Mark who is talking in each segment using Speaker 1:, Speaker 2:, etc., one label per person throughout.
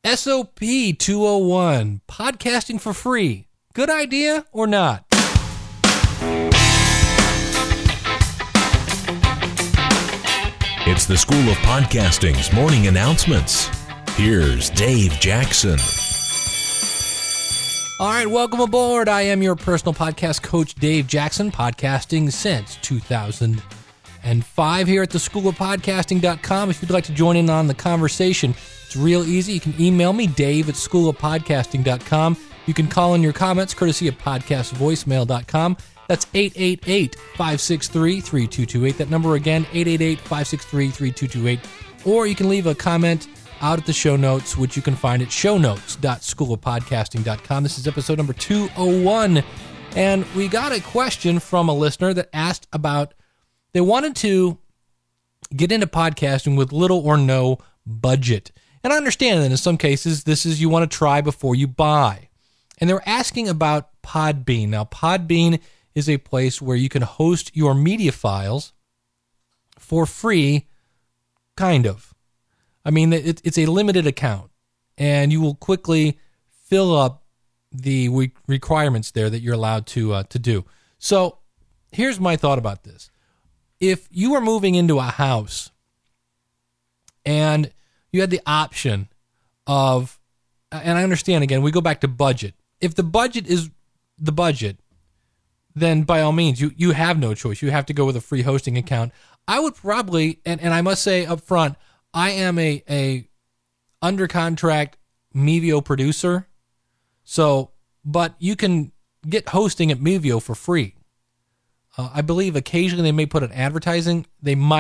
Speaker 1: SOP 201, podcasting for free. Good idea or not?
Speaker 2: It's the School of Podcasting's morning announcements. Here's Dave Jackson.
Speaker 1: All right, welcome aboard. I am your personal podcast coach, Dave Jackson, podcasting since 2005 here at the School of Podcasting.com. If you'd like to join in on the conversation, it's real easy. You can email me, Dave at schoolofpodcasting.com. You can call in your comments, courtesy of podcastvoicemail.com. That's 888-563-3228. That number again, 888-563-3228. Or you can leave a comment out at the show notes, which you can find at shownotes.schoolofpodcasting.com. This is episode number 201. And we got a question from a listener that asked about, they wanted to get into podcasting with little or no budget. And I understand that in some cases, this is you want to try before you buy. And they're asking about Podbean. Now, Podbean is a place where you can host your media files for free, kind of. I mean, it's a limited account, and you will quickly fill up the requirements there that you're allowed to do. So here's my thought about this. If you are moving into a house and you had the option of, and I understand, again, we go back to budget. If the budget is the budget, then by all means, you have no choice. You have to go with a free hosting account. I would probably, and I must say up front, I am a under contract Mevio producer. So, but you can get hosting at Mevio for free. I believe occasionally they may put an advertisement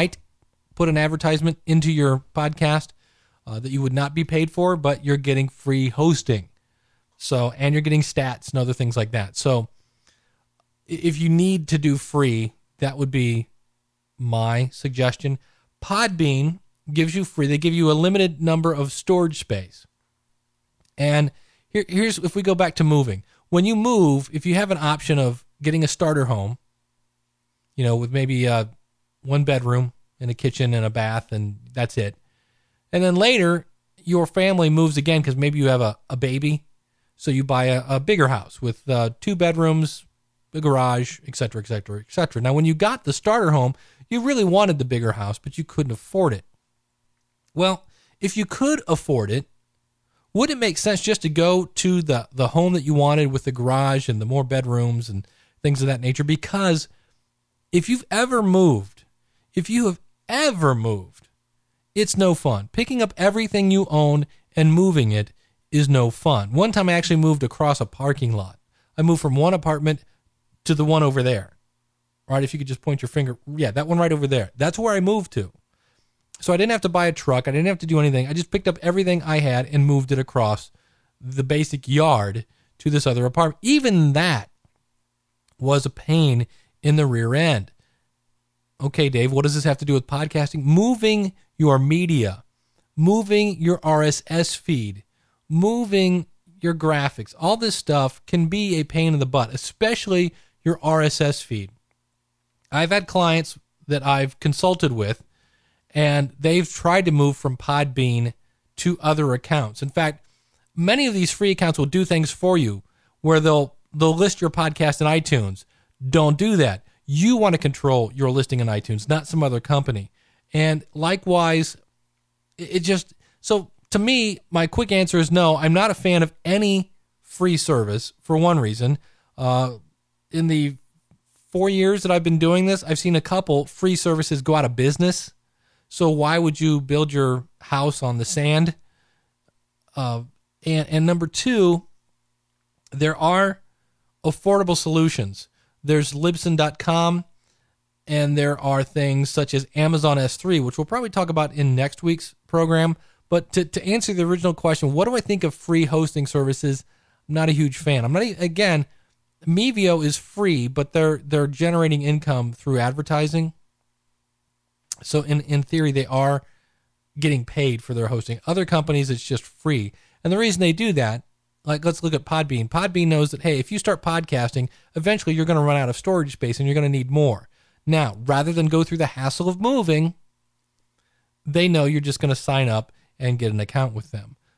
Speaker 1: into your podcast that you would not be paid for, but you're getting free hosting. So, and you're getting stats and other things like that. So, if you need to do free, that would be my suggestion. Podbean gives you free. They give you a limited number of storage space. And here's, if we go back to moving. When you move, if you have an option of getting a starter home, you know, with maybe one bedroom and a kitchen and a bath, and that's it. And then later, your family moves again because maybe you have a baby. So you buy a bigger house with 2 bedrooms, a garage, et cetera, et cetera, et cetera. Now, when you got the starter home, you really wanted the bigger house, but you couldn't afford it. Well, if you could afford it, would it make sense just to go to the home that you wanted with the garage and the more bedrooms and things of that nature? Because if you have ever moved, it's no fun. Picking up everything you own and moving it is no fun. One time I actually moved across a parking lot. I moved from one apartment to the one over there. Right? If you could just point your finger. Yeah, that one right over there. That's where I moved to. So I didn't have to buy a truck. I didn't have to do anything. I just picked up everything I had and moved it across the basic yard to this other apartment. Even that was a pain in the rear end. Okay, Dave, what does this have to do with podcasting? Moving your media, moving your RSS feed, moving your graphics, all this stuff can be a pain in the butt, especially your RSS feed. I've had clients that I've consulted with, and they've tried to move from Podbean to other accounts. In fact, many of these free accounts will do things for you where they'll list your podcast in iTunes. Don't do that. You want to control your listing in iTunes, not some other company. And likewise, so to me, my quick answer is no. I'm not a fan of any free service for one reason. In the 4 years that I've been doing this, I've seen a couple free services go out of business. So why would you build your house on the sand? And number two, there are affordable solutions. There's Libsyn.com, and there are things such as Amazon S3, which we'll probably talk about in next week's program. But to answer the original question, what do I think of free hosting services? I'm not a huge fan. Mevio is free, but they're generating income through advertising. So in theory, they are getting paid for their hosting. Other companies, it's just free. And the reason they do that, like let's look at Podbean. Podbean knows that, hey, if you start podcasting, eventually you're going to run out of storage space and you're going to need more. Now, rather than go through the hassle of moving, they know you're just going to sign up and get an account with them.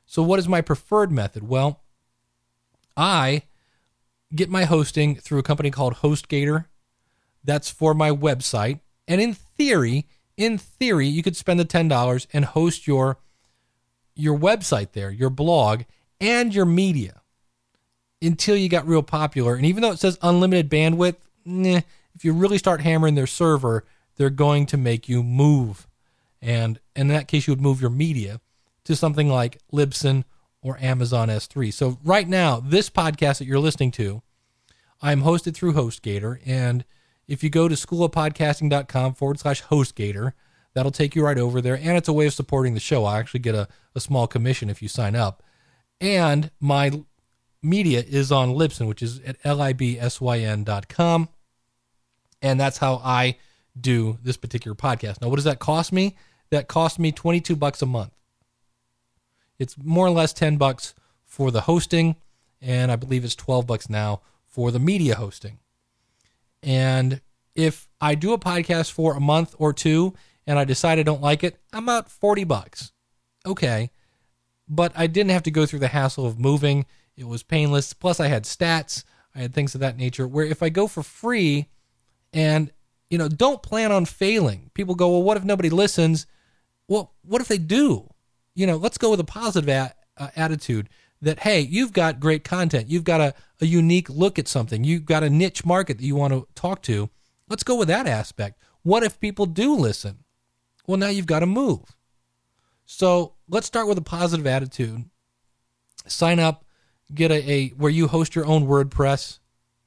Speaker 1: So what is my preferred method? Well, I get my hosting through a company called HostGator. That's for my website. And in theory, you could spend the $10 and host your website there, your blog, and your media until you got real popular. And even though it says unlimited bandwidth, if you really start hammering their server, they're going to make you move. And in that case, you would move your media to something like Libsyn or Amazon S3. So right now, this podcast that you're listening to, I'm hosted through HostGator. And if you go to schoolofpodcasting.com/HostGator, that'll take you right over there. And it's a way of supporting the show. I actually get a small commission if you sign up. And my media is on Libsyn, which is at libsyn.com. And that's how I do this particular podcast. Now, what does that cost me? That cost me $22 a month. It's more or less $10 for the hosting, and I believe it's $12 now for the media hosting. And if I do a podcast for a month or two and I decide I don't like it, I'm out $40. Okay. But I didn't have to go through the hassle of moving. It was painless. Plus I had stats. I had things of that nature, where if I go for free and, don't plan on failing. People go, well, what if nobody listens? Well, what if they do? Let's go with a positive attitude that, hey, you've got great content. You've got a unique look at something. You've got a niche market that you want to talk to. Let's go with that aspect. What if people do listen? Well, now you've got to move. So let's start with a positive attitude. Sign up, get a where you host your own WordPress,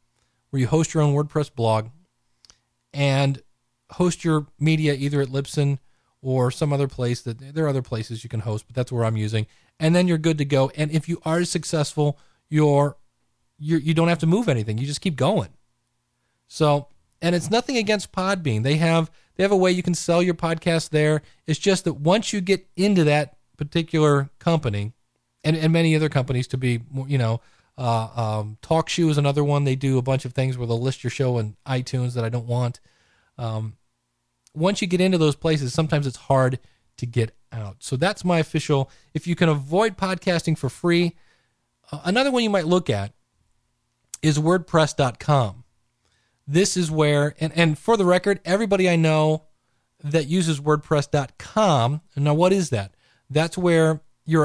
Speaker 1: blog, and host your media either at Libsyn or some other place. That there are other places you can host, but that's where I'm using. And then you're good to go. And if you are successful, you don't have to move anything. You just keep going. So, and it's nothing against Podbean. They have a way you can sell your podcast there. It's just that once you get into that particular company, and many other companies to be, TalkShoe is another one. They do a bunch of things where they'll list your show in iTunes that I don't want. Once you get into those places, sometimes it's hard to get out. So that's my official. If you can avoid podcasting for free, another one you might look at is WordPress.com. This is where, and for the record, everybody I know that uses WordPress.com, and now what is that? That's where your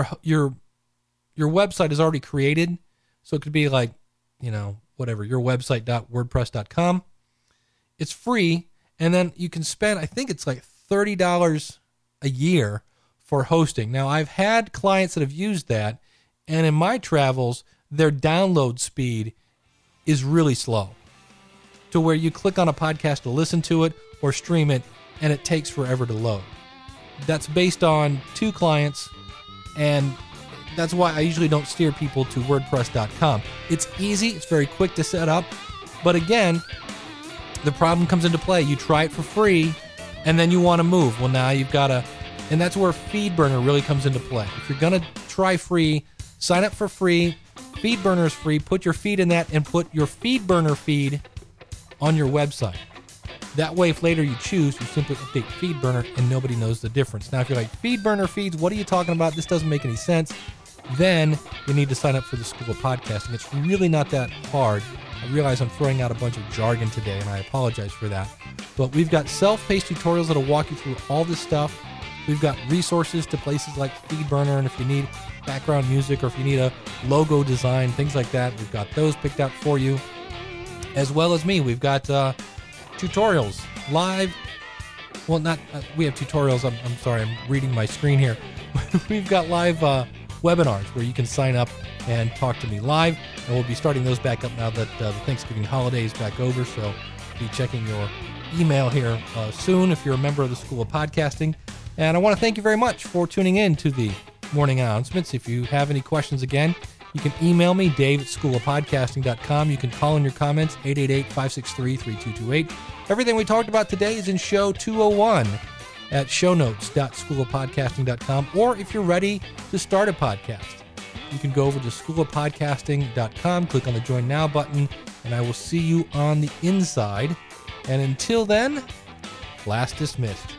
Speaker 1: website is already created. So it could be like, whatever, your website.wordpress.com. It's free. And then you can spend, I think it's like $30 a year for hosting. Now, I've had clients that have used that, and in my travels, their download speed is really slow, to where you click on a podcast to listen to it or stream it, and it takes forever to load. That's based on 2 clients, and that's why I usually don't steer people to WordPress.com. It's easy, it's very quick to set up, but again, the problem comes into play. You try it for free, and then you want to move. Well, now you've got to, and that's where FeedBurner really comes into play. If you're going to try free, sign up for free. FeedBurner is free. Put your feed in that and put your FeedBurner feed on your website. That way, if later you choose, you simply update FeedBurner and nobody knows the difference. Now, if you're like, FeedBurner feeds, what are you talking about? This doesn't make any sense. Then you need to sign up for the School of Podcasting. It's really not that hard. I realize I'm throwing out a bunch of jargon today, and I apologize for that. But we've got self-paced tutorials that'll walk you through all this stuff. We've got resources to places like FeedBurner, and if you need background music or if you need a logo design, things like that, we've got those picked out for you. As well as me, we've got tutorials live. Well, not we have tutorials. I'm sorry, I'm reading my screen here. We've got live webinars where you can sign up and talk to me live, and we'll be starting those back up now that the Thanksgiving holiday is back over. So be checking your email here soon if you're a member of the School of Podcasting. And I want to thank you very much for tuning in to the morning announcements. If you have any questions, again, you can email me, dave@schoolofpodcasting.com. You can call in your comments, 888-563-3228. Everything we talked about today is in show 201 at shownotes.schoolofpodcasting.com. Or if you're ready to start a podcast, you can go over to schoolofpodcasting.com, click on the Join Now button, and I will see you on the inside. And until then, class dismissed.